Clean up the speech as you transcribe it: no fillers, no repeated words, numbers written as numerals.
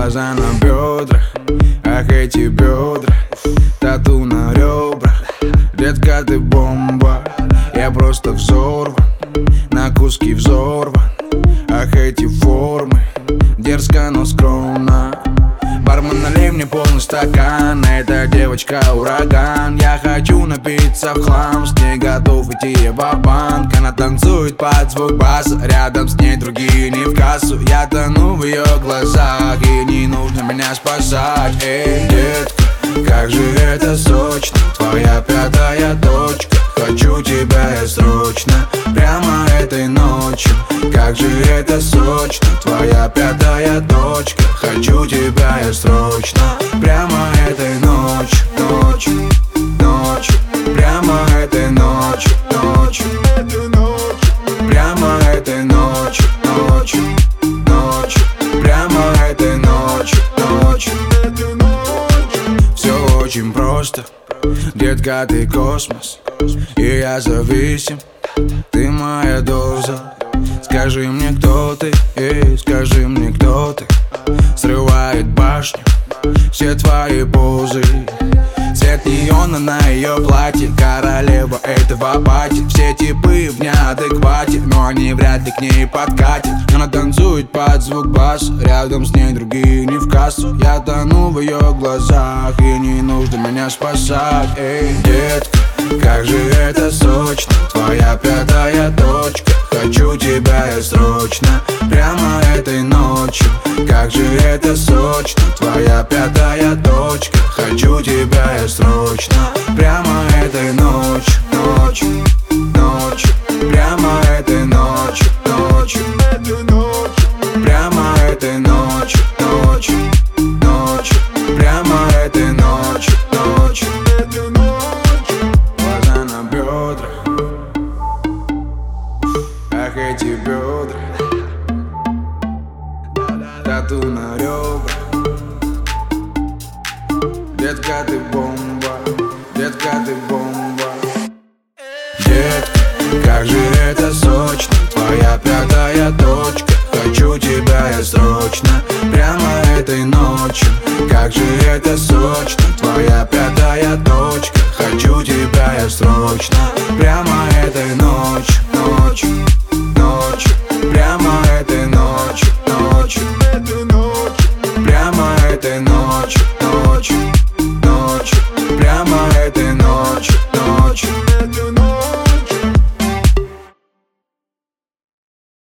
Глаза на бедрах, ах эти бедра, тату на ребрах. Детка, ты бомба, я просто взорван, на куски взорван. Ах эти формы, дерзко, но скромно. Бармен, налей мне полный стакан, эта девочка ураган. Я хочу напиться в хлам, с ней готов идти ва-банк. Она танцует под звук баса, рядом с ней другие не в кассу. Я тону в ее глазах, и не нужно меня спасать. Эй, детка, как же это сочно, твоя пятая точка. Хочу тебя я срочно, прямо этой ночью. Как же это сочно, твоя пятая точка. Хочу тебя я срочно, прямо этой ночью, ночью, ночью. Прямо этой ночью, ночью, прямо этой ночью, ночью, ночью. Прямо этой ночью, ночью. Все очень просто, детка, ты космос, и я зависим, ты моя доза. Скажи мне, кто ты, скажи мне, кто ты. Срывает башню все твои позы. Свет неона на ее платье, королева этого пати. Все типы в неадеквате, но они вряд ли к ней подкатят. Она танцует под звук баса, рядом с ней другие не в кассу. Я тону в ее глазах, и не нужно меня спасать. Эй, детка, как же это сочно, твоя пятая точка. Хочу тебя я срочно, прямо этой ночью. Как же это сочно, твоя пятая точка. Хочу тебя я срочно, прямо этой ночью, ночью, ночью. Прямо этой ночью, ночью, прямо этой ночью, ночью, ночью. Прямо этой ночью, ночью. Глаза на бедрах, ах эти бедра, тату на ребрах. Детка, ты бомба, детка, ты бомба. Детка, как же это сочно, твоя пятая точка. Хочу тебя я срочно, прямо этой ночью. Как же это сочно, твоя пятая точка. Хочу тебя я срочно, прямо этой ночью.